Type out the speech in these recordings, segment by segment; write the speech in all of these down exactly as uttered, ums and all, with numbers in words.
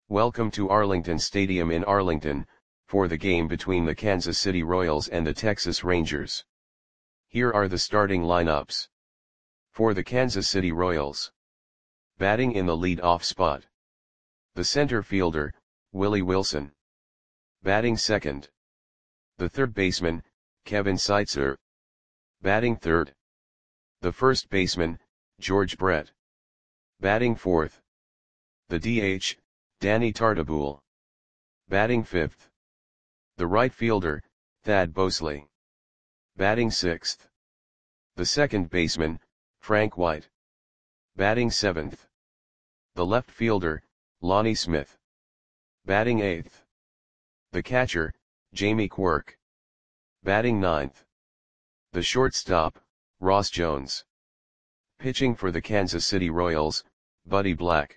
Welcome to Arlington Stadium in Arlington, for the game between the Kansas City Royals and the Texas Rangers. Here are the starting lineups. For the Kansas City Royals. Batting in the lead-off spot. The center fielder, Willie Wilson. Batting second. The third baseman, Kevin Seitzer. Batting third. The first baseman, George Brett. Batting fourth. The D H, Danny Tartabull. Batting fifth. The right fielder, Thad Bosley. Batting sixth. The second baseman, Frank White. Batting seventh. The left fielder, Lonnie Smith. Batting eighth. The catcher, Jamie Quirk. Batting ninth. The shortstop, Ross Jones. Pitching for the Kansas City Royals, Buddy Black.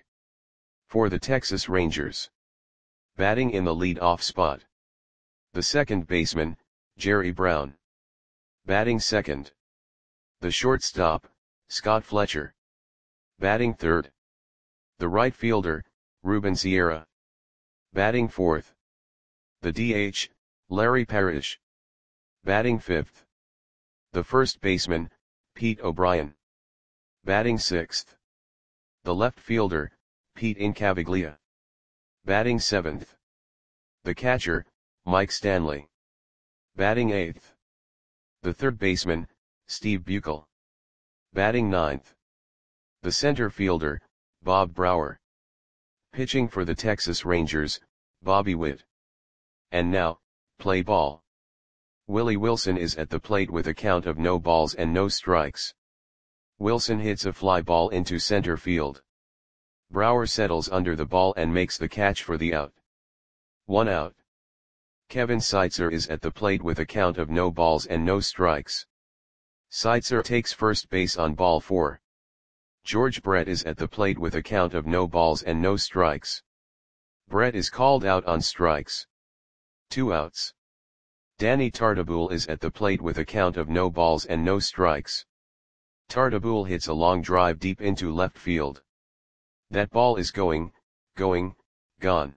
For the Texas Rangers. Batting in the lead-off spot. The second baseman, Jerry Brown. Batting second. The shortstop, Scott Fletcher. Batting third. The right fielder, Ruben Sierra. Batting fourth. The D H, Larry Parrish. Batting fifth. The first baseman, Pete O'Brien. Batting sixth. The left fielder, Pete Incaviglia. Batting seventh. The catcher, Mike Stanley. Batting eighth. The third baseman, Steve Buechel. Batting ninth. The center fielder, Bob Brower. Pitching for the Texas Rangers, Bobby Witt. And now, play ball. Willie Wilson is at the plate with a count of no balls and no strikes. Wilson hits a fly ball into center field. Brower settles under the ball and makes the catch for the out. One out. Kevin Seitzer is at the plate with a count of no balls and no strikes. Seitzer takes first base on ball four. George Brett is at the plate with a count of no balls and no strikes. Brett is called out on strikes. Two outs. Danny Tartabull is at the plate with a count of no balls and no strikes. Tartabull hits a long drive deep into left field. That ball is going, going, gone.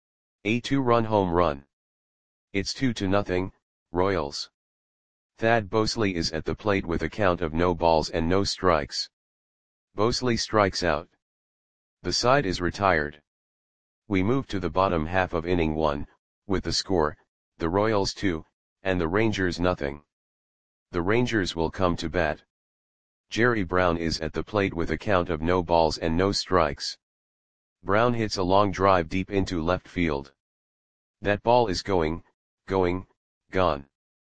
A two-run home run. It's two to nothing, Royals. Thad Bosley is at the plate with a count of no balls and no strikes. Bosley strikes out. The side is retired. We move to the bottom half of inning one, with the score, the Royals two, and the Rangers nothing. The Rangers will come to bat. Jerry Brown is at the plate with a count of no balls and no strikes. Brown hits a long drive deep into left field. That ball is going, going, gone.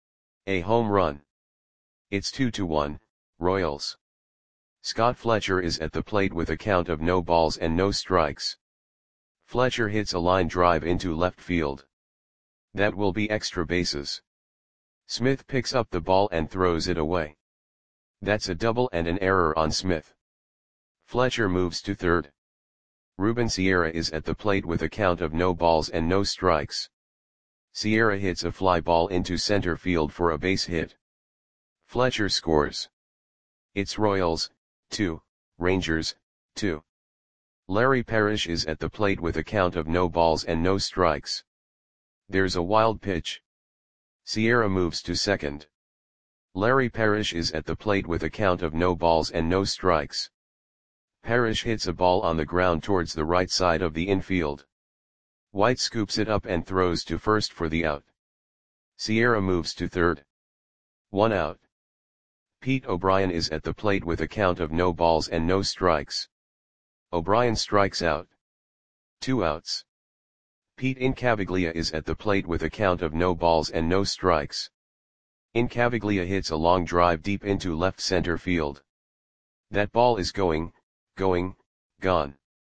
A home run. It's two to one, Royals. Scott Fletcher is at the plate with a count of no balls and no strikes. Fletcher hits a line drive into left field. That will be extra bases. Smith picks up the ball and throws it away. That's a double and an error on Smith. Fletcher moves to third. Ruben Sierra is at the plate with a count of no balls and no strikes. Sierra hits a fly ball into center field for a base hit. Fletcher scores. It's Royals, two, Rangers, two. Larry Parrish is at the plate with a count of no balls and no strikes. There's a wild pitch. Sierra moves to second. Larry Parrish is at the plate with a count of no balls and no strikes. Parrish hits a ball on the ground towards the right side of the infield. White scoops it up and throws to first for the out. Sierra moves to third. One out. Pete O'Brien is at the plate with a count of no balls and no strikes. O'Brien strikes out. Two outs. Pete Incaviglia is at the plate with a count of no balls and no strikes. Incaviglia hits a long drive deep into left center field. That ball is going, going, gone.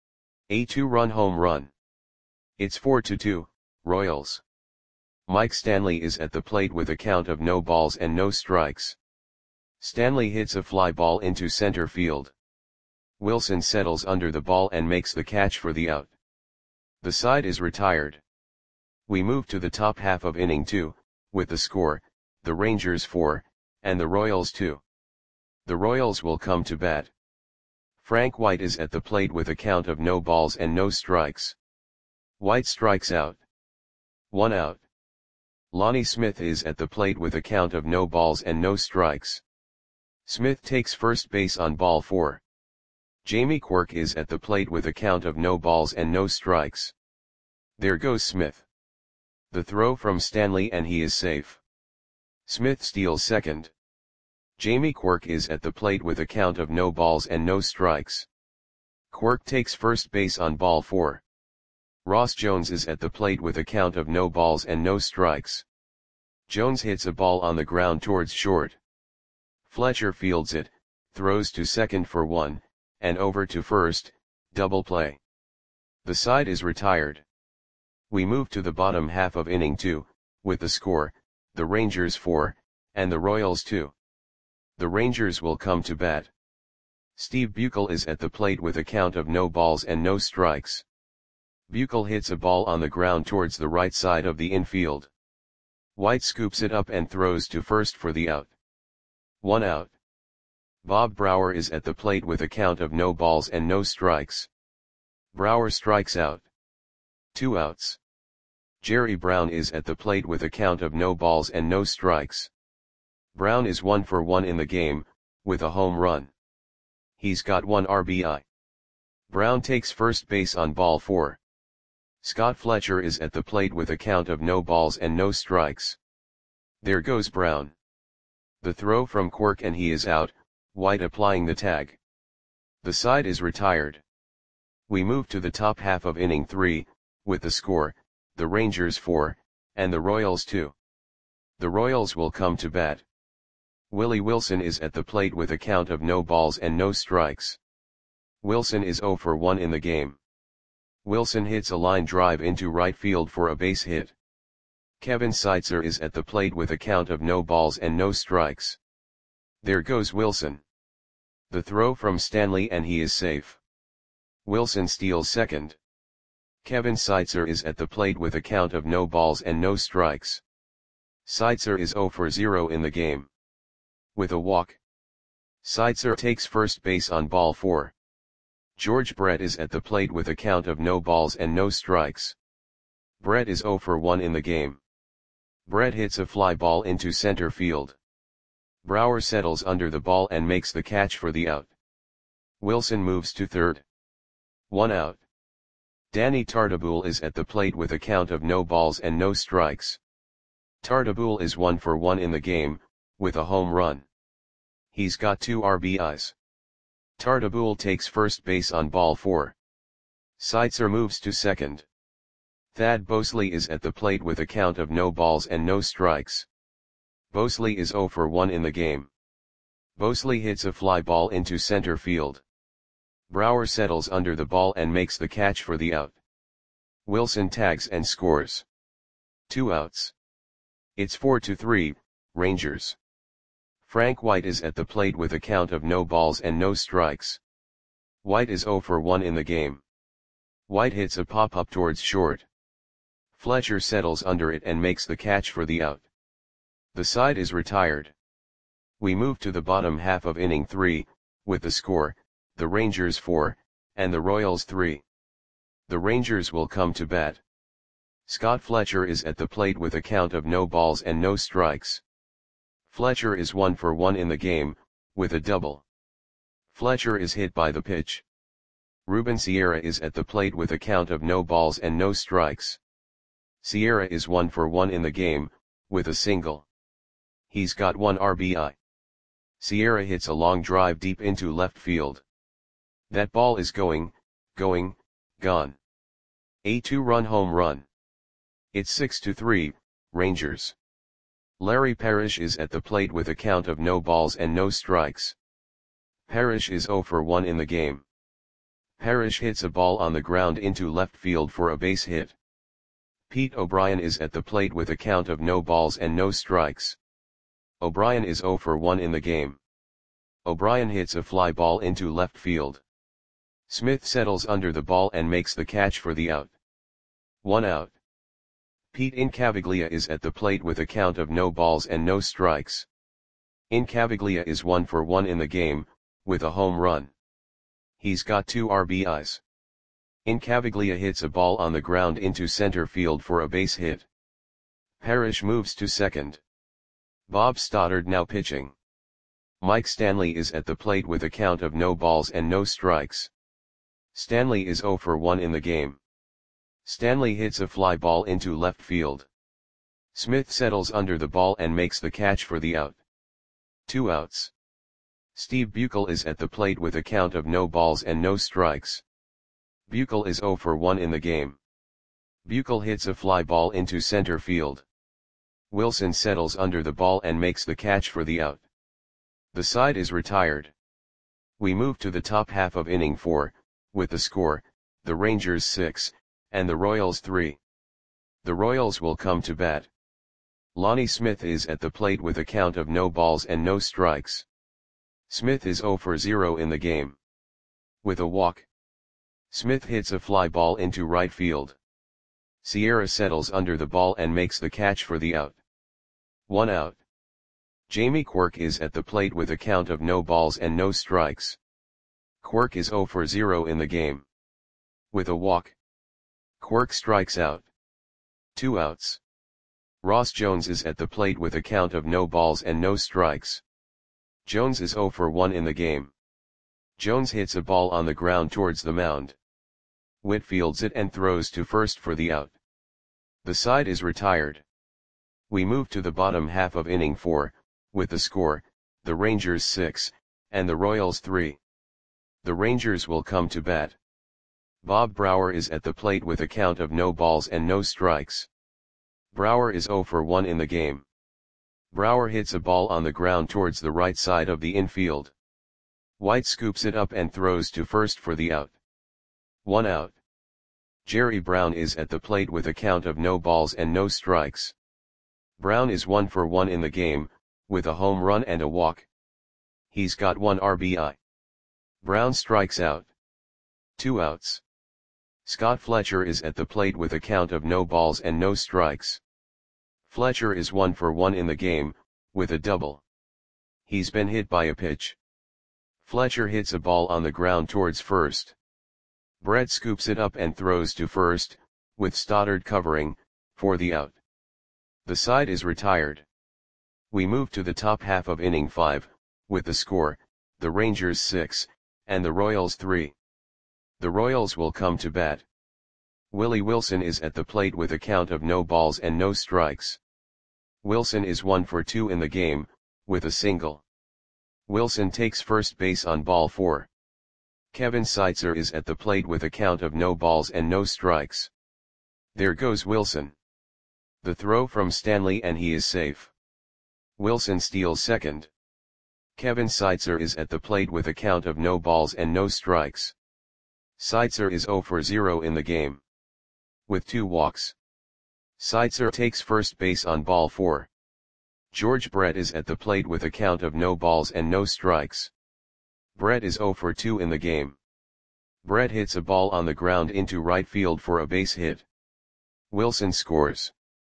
A two-run home run. It's four to two, Royals. Mike Stanley is at the plate with a count of no balls and no strikes. Stanley hits a fly ball into center field. Wilson settles under the ball and makes the catch for the out. The side is retired. We move to the top half of inning two, with the score, the Rangers four, and the Royals two. The Royals will come to bat. Frank White is at the plate with a count of no balls and no strikes. White strikes out. One out. Lonnie Smith is at the plate with a count of no balls and no strikes. Smith takes first base on ball four. Jamie Quirk is at the plate with a count of no balls and no strikes. There goes Smith. The throw from Stanley and he is safe. Smith steals second. Jamie Quirk is at the plate with a count of no balls and no strikes. Quirk takes first base on ball four. Ross Jones is at the plate with a count of no balls and no strikes. Jones hits a ball on the ground towards short. Fletcher fields it, throws to second for one, and over to first, double play. The side is retired. We move to the bottom half of inning two, with the score, the Rangers four, and the Royals two. The Rangers will come to bat. Steve Buechel is at the plate with a count of no balls and no strikes. Buechel hits a ball on the ground towards the right side of the infield. White scoops it up and throws to first for the out. One out. Bob Brower is at the plate with a count of no balls and no strikes. Brower strikes out. Two outs. Jerry Brown is at the plate with a count of no balls and no strikes. Brown is one for one in the game, with a home run. He's got one R B I. Brown takes first base on ball four. Scott Fletcher is at the plate with a count of no balls and no strikes. There goes Brown. The throw from Quirk and he is out, White applying the tag. The side is retired. We move to the top half of inning three, with the score, the Rangers four, and the Royals two. The Royals will come to bat. Willie Wilson is at the plate with a count of no balls and no strikes. Wilson is zero for one in the game. Wilson hits a line drive into right field for a base hit. Kevin Seitzer is at the plate with a count of no balls and no strikes. There goes Wilson. The throw from Stanley and he is safe. Wilson steals second. Kevin Seitzer is at the plate with a count of no balls and no strikes. Seitzer is zero for zero in the game. With a walk. Seitzer takes first base on ball four. George Brett is at the plate with a count of no balls and no strikes. Brett is zero for one in the game. Brett hits a fly ball into center field. Brower settles under the ball and makes the catch for the out. Wilson moves to third. One out. Danny Tartabull is at the plate with a count of no balls and no strikes. Tartabull is one for one in the game, with a home run. He's got two R B Is. Tartabull takes first base on ball four. Seitzer moves to second. Thad Bosley is at the plate with a count of no balls and no strikes. Bosley is zero for one in the game. Bosley hits a fly ball into center field. Brower settles under the ball and makes the catch for the out. Wilson tags and scores. Two outs. It's four to three, Rangers. Frank White is at the plate with a count of no balls and no strikes. White is zero for one in the game. White hits a pop-up towards short. Fletcher settles under it and makes the catch for the out. The side is retired. We move to the bottom half of inning three, with the score, the Rangers four, and the Royals three. The Rangers will come to bat. Scott Fletcher is at the plate with a count of no balls and no strikes. Fletcher is one for one in the game, with a double. Fletcher is hit by the pitch. Ruben Sierra is at the plate with a count of no balls and no strikes. Sierra is one for one in the game, with a single. He's got one R B I. Sierra hits a long drive deep into left field. That ball is going, going, gone. A two-run home run. It's six to three, Rangers. Larry Parrish is at the plate with a count of no balls and no strikes. Parrish is zero for one in the game. Parrish hits a ball on the ground into left field for a base hit. Pete O'Brien is at the plate with a count of no balls and no strikes. O'Brien is zero for one in the game. O'Brien hits a fly ball into left field. Smith settles under the ball and makes the catch for the out. One out. Pete Incaviglia is at the plate with a count of no balls and no strikes. Incaviglia is one for one in the game, with a home run. He's got two R B Is. Incaviglia hits a ball on the ground into center field for a base hit. Parrish moves to second. Bob Stoddard now pitching. Mike Stanley is at the plate with a count of no balls and no strikes. Stanley is zero for one in the game. Stanley hits a fly ball into left field. Smith settles under the ball and makes the catch for the out. Two outs. Steve Buechel is at the plate with a count of no balls and no strikes. Buechel is zero for one in the game. Buechel hits a fly ball into center field. Wilson settles under the ball and makes the catch for the out. The side is retired. We move to the top half of inning four, with the score, the Rangers six, and the Royals three. The Royals will come to bat. Lonnie Smith is at the plate with a count of no balls and no strikes. Smith is zero for zero in the game. With a walk. Smith hits a fly ball into right field. Sierra settles under the ball and makes the catch for the out. One out. Jamie Quirk is at the plate with a count of no balls and no strikes. Quirk is zero for zero in the game. With a walk. Quirk strikes out. Two outs. Ross Jones is at the plate with a count of no balls and no strikes. Jones is zero for one in the game. Jones hits a ball on the ground towards the mound. Witt fields it and throws to first for the out. The side is retired. We move to the bottom half of inning four, with the score, the Rangers six, and the Royals three. The Rangers will come to bat. Bob Brower is at the plate with a count of no balls and no strikes. Brower is zero for one in the game. Brower hits a ball on the ground towards the right side of the infield. White scoops it up and throws to first for the out. One out. Jerry Brown is at the plate with a count of no balls and no strikes. Brown is one for one in the game, with a home run and a walk. He's got one R B I. Brown strikes out. Two outs. Scott Fletcher is at the plate with a count of no balls and no strikes. Fletcher is one for one in the game, with a double. He's been hit by a pitch. Fletcher hits a ball on the ground towards first. Brett scoops it up and throws to first, with Stoddard covering, for the out. The side is retired. We move to the top half of inning five, with the score, the Rangers six, and the Royals three. The Royals will come to bat. Willie Wilson is at the plate with a count of no balls and no strikes. Wilson is one for two in the game, with a single. Wilson takes first base on ball four. Kevin Seitzer is at the plate with a count of no balls and no strikes. There goes Wilson. The throw from Stanley and he is safe. Wilson steals second. Kevin Seitzer is at the plate with a count of no balls and no strikes. Seitzer is zero for zero in the game. With two walks. Seitzer takes first base on ball four. George Brett is at the plate with a count of no balls and no strikes. Brett is zero for two in the game. Brett hits a ball on the ground into right field for a base hit. Wilson scores.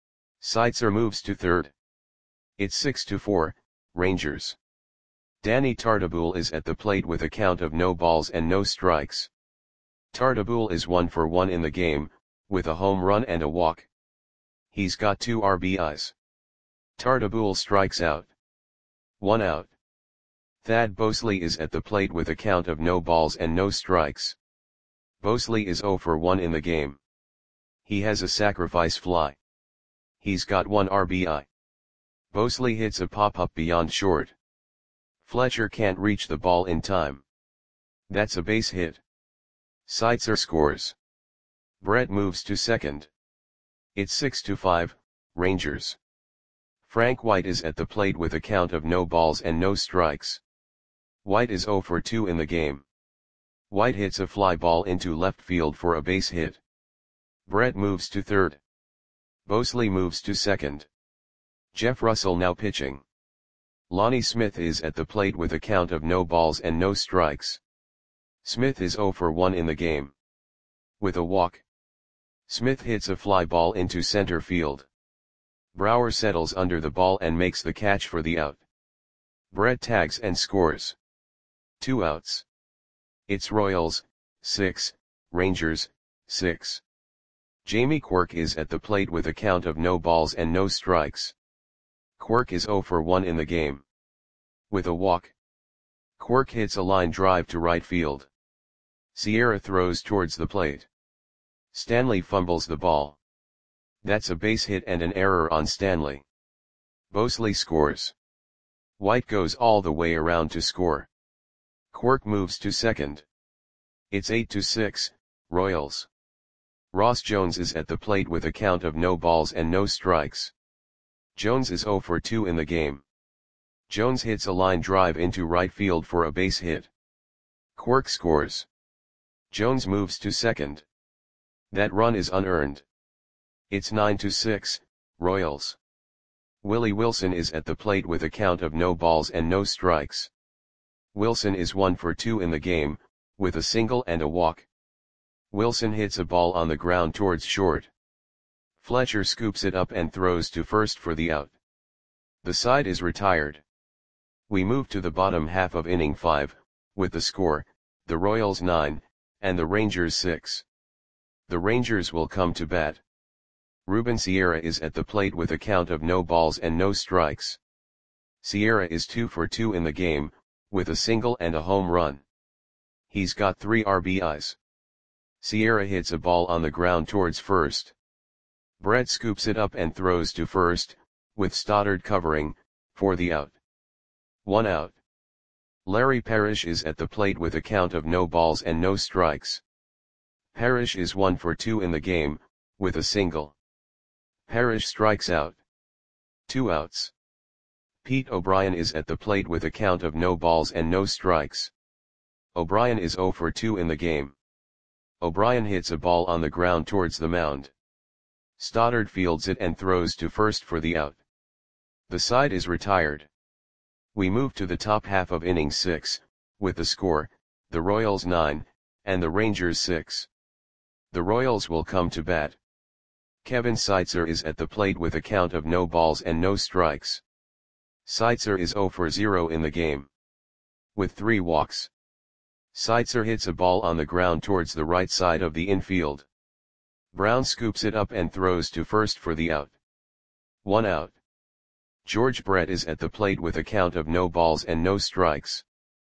Seitzer moves to third. It's six to four, Rangers. Danny Tartabull is at the plate with a count of no balls and no strikes. Tartabull is one for one in the game, with a home run and a walk. He's got two R B Is. Tartabull strikes out. One out. Thad Bosley is at the plate with a count of no balls and no strikes. Bosley is zero for one in the game. He has a sacrifice fly. He's got one R B I. Bosley hits a pop-up beyond short. Fletcher can't reach the ball in time. That's a base hit. Seitzer scores. Brett moves to second. It's six to five, Rangers. Frank White is at the plate with a count of no balls and no strikes. White is zero for two in the game. White hits a fly ball into left field for a base hit. Brett moves to third. Bosley moves to second. Jeff Russell now pitching. Lonnie Smith is at the plate with a count of no balls and no strikes. Smith is zero for one in the game. With a walk. Smith hits a fly ball into center field. Brower settles under the ball and makes the catch for the out. Brett tags and scores. Two outs. It's Royals, six, Rangers, six. Jamie Quirk is at the plate with a count of no balls and no strikes. Quirk is zero for one in the game. With a walk, Quirk hits a line drive to right field. Sierra throws towards the plate. Stanley fumbles the ball. That's a base hit and an error on Stanley. Bosley scores. White goes all the way around to score. Quirk moves to second. It's eight to six, Royals. Ross Jones is at the plate with a count of no balls and no strikes. Jones is zero for two in the game. Jones hits a line drive into right field for a base hit. Quirk scores. Jones moves to second. That run is unearned. It's nine to six, Royals. Willie Wilson is at the plate with a count of no balls and no strikes. Wilson is one for two in the game, with a single and a walk. Wilson hits a ball on the ground towards short. Fletcher scoops it up and throws to first for the out. The side is retired. We move to the bottom half of inning five, with the score, the Royals nine, and the Rangers six. The Rangers will come to bat. Ruben Sierra is at the plate with a count of no balls and no strikes. Sierra is two for two in the game, with a single and a home run. He's got three R B Is. Sierra hits a ball on the ground towards first. Brett scoops it up and throws to first, with Stoddard covering, for the out. One out. Larry Parrish is at the plate with a count of no balls and no strikes. Parrish is one for two in the game, with a single. Parrish strikes out. Two outs. Pete O'Brien is at the plate with a count of no balls and no strikes. O'Brien is zero for two in the game. O'Brien hits a ball on the ground towards the mound. Stoddard fields it and throws to first for the out. The side is retired. We move to the top half of inning six, with the score, the Royals nine, and the Rangers six. The Royals will come to bat. Kevin Seitzer is at the plate with a count of no balls and no strikes. Seitzer is zero for zero in the game. With three walks. Seitzer hits a ball on the ground towards the right side of the infield. Brown scoops it up and throws to first for the out. One out. George Brett is at the plate with a count of no balls and no strikes.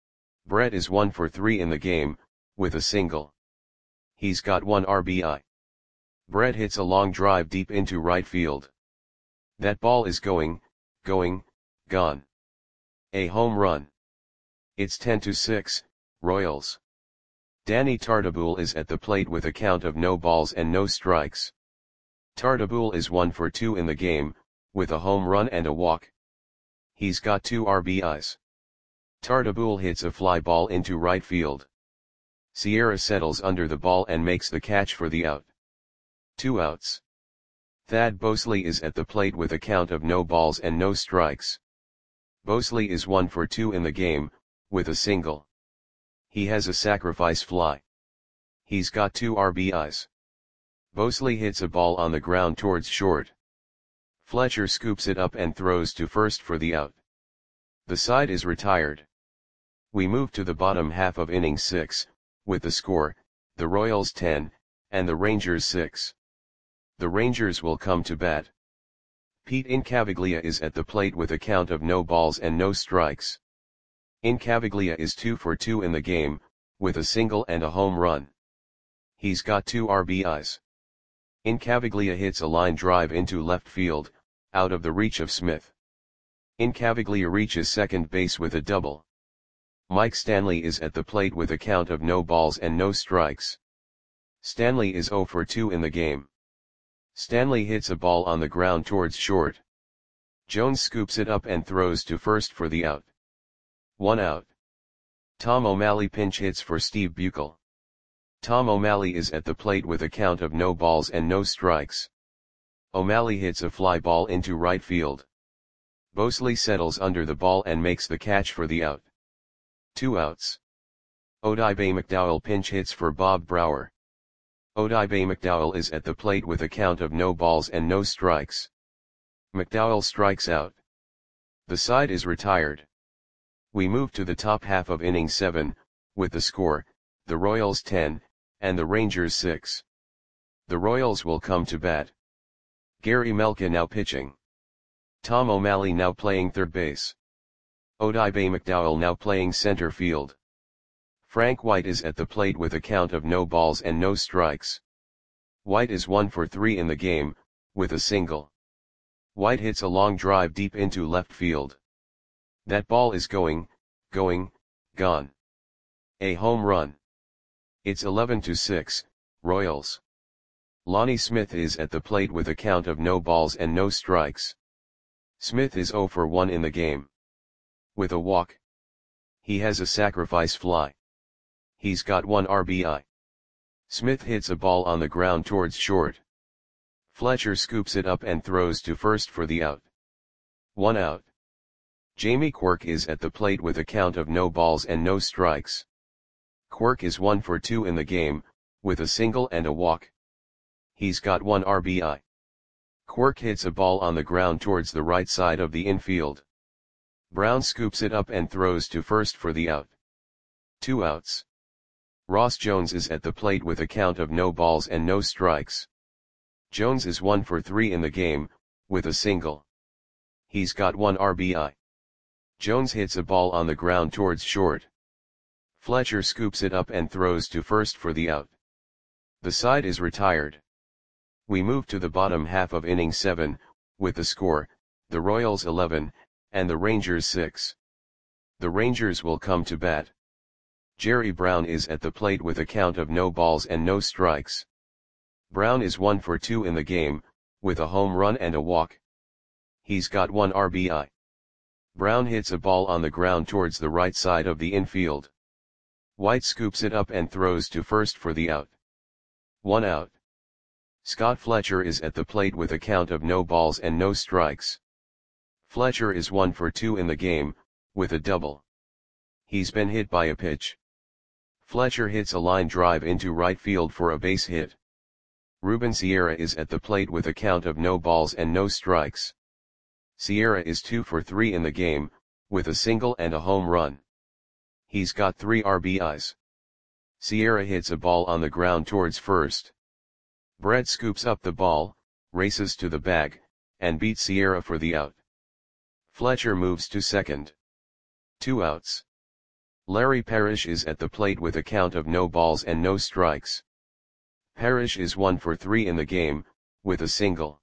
Brett is one for three in the game, with a single. He's got one R B I. Brett hits a long drive deep into right field. That ball is going, going, gone. A home run. It's ten to six, Royals. Danny Tartabull is at the plate with a count of no balls and no strikes. Tartabull is one for two in the game, with a home run and a walk. He's got two R B Is. Tartabull hits a fly ball into right field. Sierra settles under the ball and makes the catch for the out. Two outs. Thad Bosley is at the plate with a count of no balls and no strikes. Bosley is one for two in the game, with a single. He has a sacrifice fly. He's got two R B Is. Bosley hits a ball on the ground towards short. Fletcher scoops it up and throws to first for the out. The side is retired. We move to the bottom half of inning six, with the score, the Royals ten, and the Rangers six. The Rangers will come to bat. Pete Incaviglia is at the plate with a count of no balls and no strikes. Incaviglia is two for two in the game, with a single and a home run. He's got two R B Is. Incaviglia hits a line drive into left field, out of the reach of Smith. Incaviglia reaches second base with a double. Mike Stanley is at the plate with a count of no balls and no strikes. Stanley is zero for two in the game. Stanley hits a ball on the ground towards short. Jones scoops it up and throws to first for the out. One out. Tom O'Malley pinch hits for Steve Buechel. Tom O'Malley is at the plate with a count of no balls and no strikes. O'Malley hits a fly ball into right field. Bosley settles under the ball and makes the catch for the out. Two outs. Odibe McDowell pinch hits for Bob Brower. Odibe McDowell is at the plate with a count of no balls and no strikes. McDowell strikes out. The side is retired. We move to the top half of inning seven, with the score, the Royals ten, and the Rangers six. The Royals will come to bat. Gary Melka now pitching. Tom O'Malley now playing third base. Odibe McDowell now playing center field. Frank White is at the plate with a count of no balls and no strikes. White is one for three in the game, with a single. White hits a long drive deep into left field. That ball is going, going, gone. A home run. It's eleven to six, Royals. Lonnie Smith is at the plate with a count of no balls and no strikes. Smith is zero for one in the game. With a walk. He has a sacrifice fly. He's got one R B I. Smith hits a ball on the ground towards short. Fletcher scoops it up and throws to first for the out. One out. Jamie Quirk is at the plate with a count of no balls and no strikes. Quirk is one for two in the game, with a single and a walk. He's got one R B I. Quirk hits a ball on the ground towards the right side of the infield. Brown scoops it up and throws to first for the out. Two outs. Ross Jones is at the plate with a count of no balls and no strikes. Jones is one for three in the game, with a single. He's got one R B I. Jones hits a ball on the ground towards short. Fletcher scoops it up and throws to first for the out. The side is retired. We move to the bottom half of inning seven, with the score, the Royals eleven, and the Rangers six. The Rangers will come to bat. Jerry Brown is at the plate with a count of no balls and no strikes. Brown is one for two in the game, with a home run and a walk. He's got one R B I. Brown hits a ball on the ground towards the right side of the infield. White scoops it up and throws to first for the out. One out. Scott Fletcher is at the plate with a count of no balls and no strikes. Fletcher is one for two in the game, with a double. He's been hit by a pitch. Fletcher hits a line drive into right field for a base hit. Ruben Sierra is at the plate with a count of no balls and no strikes. Sierra is two for three in the game, with a single and a home run. He's got three R B Is. Sierra hits a ball on the ground towards first. Brett scoops up the ball, races to the bag, and beats Sierra for the out. Fletcher moves to second. Two outs. Larry Parrish is at the plate with a count of no balls and no strikes. Parrish is one for three in the game, with a single.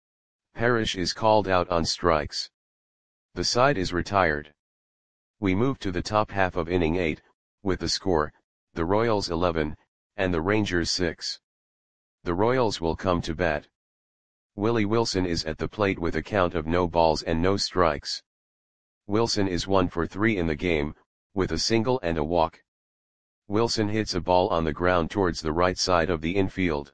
Parrish is called out on strikes. The side is retired. We move to the top half of inning eight, with the score, the Royals eleven, and the Rangers six. The Royals will come to bat. Willie Wilson is at the plate with a count of no balls and no strikes. Wilson is one for three in the game, with a single and a walk. Wilson hits a ball on the ground towards the right side of the infield.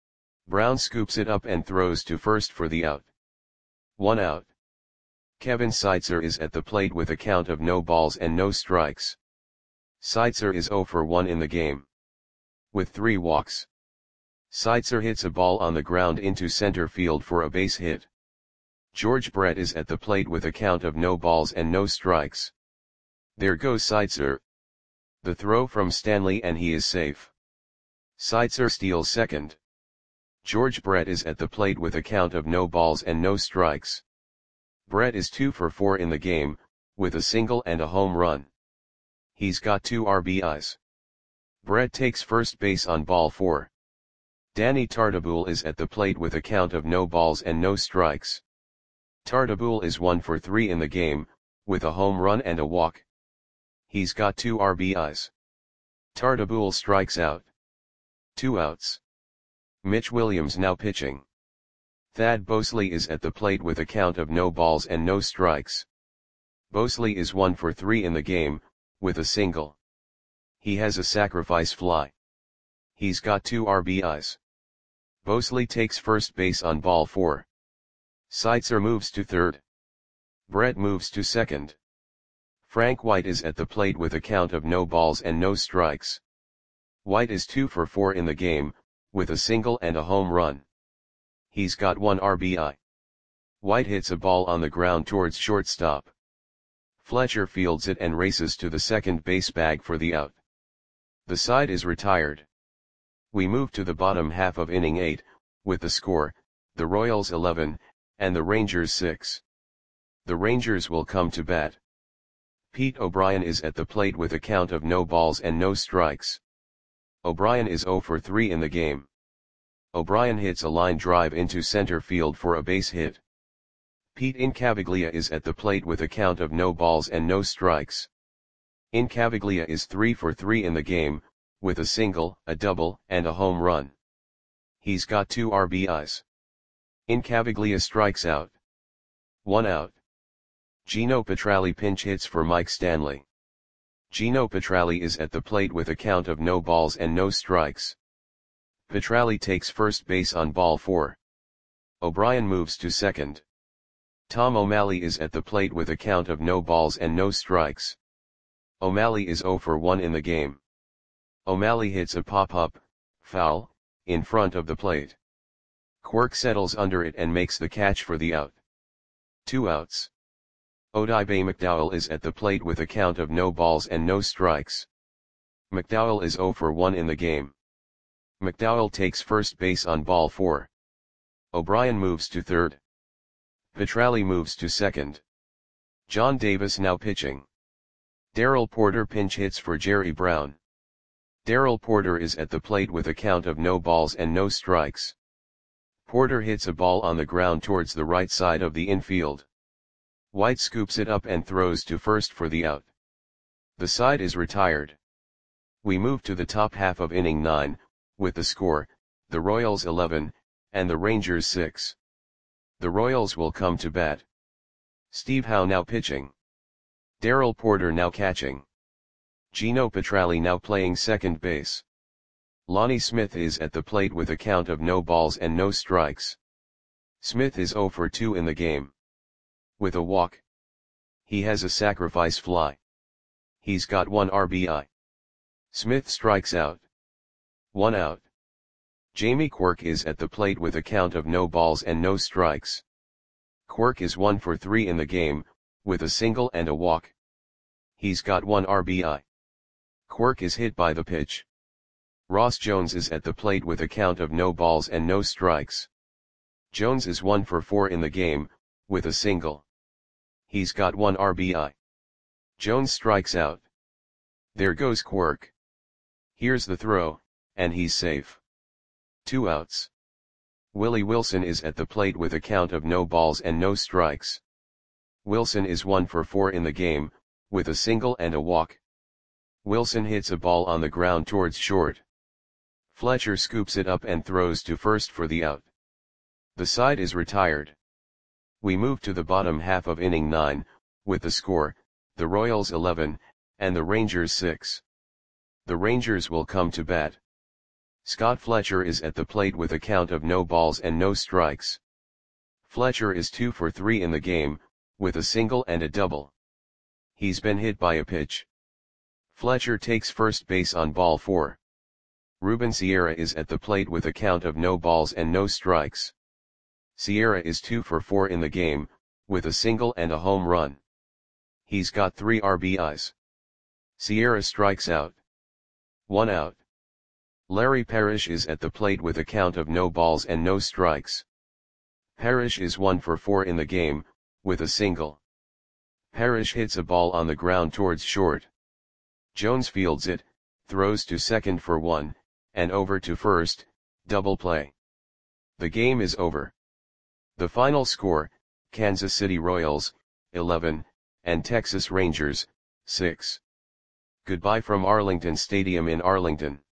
Brown scoops it up and throws to first for the out. One out. Kevin Seitzer is at the plate with a count of no balls and no strikes. Seitzer is zero for one in the game. With three walks. Seitzer hits a ball on the ground into center field for a base hit. George Brett is at the plate with a count of no balls and no strikes. There goes Seitzer. The throw from Stanley and he is safe. Seitzer steals second. George Brett is at the plate with a count of no balls and no strikes. Brett is two for four in the game, with a single and a home run. He's got two R B Is. Brett takes first base on ball four. Danny Tartabull is at the plate with a count of no balls and no strikes. Tartabull is one for three in the game, with a home run and a walk. He's got two R B Is. Tartabull strikes out. Two outs. Mitch Williams now pitching. Thad Bosley is at the plate with a count of no balls and no strikes. Bosley is one for three in the game, with a single. He has a sacrifice fly. He's got two R B Is. Bosley takes first base on ball four. Seitzer moves to third. Brett moves to second. Frank White is at the plate with a count of no balls and no strikes. White is two for four in the game, with a single and a home run. He's got one R B I. White hits a ball on the ground towards shortstop. Fletcher fields it and races to the second base bag for the out. The side is retired. We move to the bottom half of inning eight, with the score, the Royals eleven, and the Rangers six. The Rangers will come to bat. Pete O'Brien is at the plate with a count of no balls and no strikes. O'Brien is oh for three in the game. O'Brien hits a line drive into center field for a base hit. Pete Incaviglia is at the plate with a count of no balls and no strikes. Incaviglia is three for three in the game, with a single, a double, and a home run. He's got two R B Is. Incaviglia strikes out. One out. Gino Petralli pinch hits for Mike Stanley. Gino Petralli is at the plate with a count of no balls and no strikes. Petralli takes first base on ball four. O'Brien moves to second. Tom O'Malley is at the plate with a count of no balls and no strikes. O'Malley is oh for one in the game. O'Malley hits a pop-up, foul, in front of the plate. Quirk settles under it and makes the catch for the out. Two outs. Odibe McDowell is at the plate with a count of no balls and no strikes. McDowell is oh for one in the game. McDowell takes first base on ball four. O'Brien moves to third. Petralli moves to second. John Davis now pitching. Darrell Porter pinch hits for Jerry Brown. Darrell Porter is at the plate with a count of no balls and no strikes. Porter hits a ball on the ground towards the right side of the infield. White scoops it up and throws to first for the out. The side is retired. We move to the top half of inning nine, with the score, the Royals eleven, and the Rangers six. The Royals will come to bat. Steve Howe now pitching. Darrell Porter now catching. Gino Petralli now playing second base. Lonnie Smith is at the plate with a count of no balls and no strikes. Smith is oh for two in the game. With a walk. He has a sacrifice fly. He's got one R B I. Smith strikes out. One out. Jamie Quirk is at the plate with a count of no balls and no strikes. Quirk is one for three in the game, with a single and a walk. He's got one R B I. Quirk is hit by the pitch. Ross Jones is at the plate with a count of no balls and no strikes. Jones is one for four in the game, with a single. He's got one R B I. Jones strikes out. There goes Quirk. Here's the throw, and he's safe. Two outs. Willie Wilson is at the plate with a count of no balls and no strikes. Wilson is one for four in the game, with a single and a walk. Wilson hits a ball on the ground towards short. Fletcher scoops it up and throws to first for the out. The side is retired. We move to the bottom half of inning nine, with the score, the Royals eleven, and the Rangers six. The Rangers will come to bat. Scott Fletcher is at the plate with a count of no balls and no strikes. Fletcher is two for three in the game, with a single and a double. He's been hit by a pitch. Fletcher takes first base on ball four. Ruben Sierra is at the plate with a count of no balls and no strikes. Sierra is two for four in the game, with a single and a home run. He's got three R B Is. Sierra strikes out. One out. Larry Parrish is at the plate with a count of no balls and no strikes. Parrish is one for four in the game, with a single. Parrish hits a ball on the ground towards short. Jones fields it, throws to second for one, and over to first, double play. The game is over. The final score, Kansas City Royals, eleven, and Texas Rangers, six. Goodbye from Arlington Stadium in Arlington.